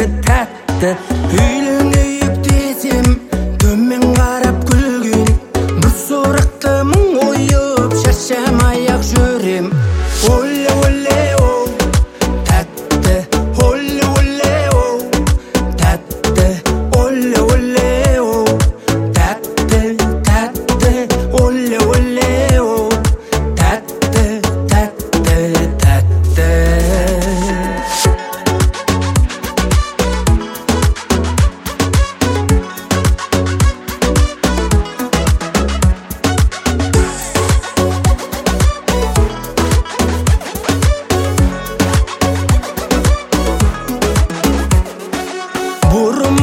бәрі тәтті. Үйліңейіп десем төмен қарап күлген, бір сұрақты мың ойып шаршамай-ақ жүрем. Оле оле оу тәтті, оле оле оу тәтті, оле оле оу тәтті, тәтті, оле оле оу тәтті, тәтті, тәтті. Бұрым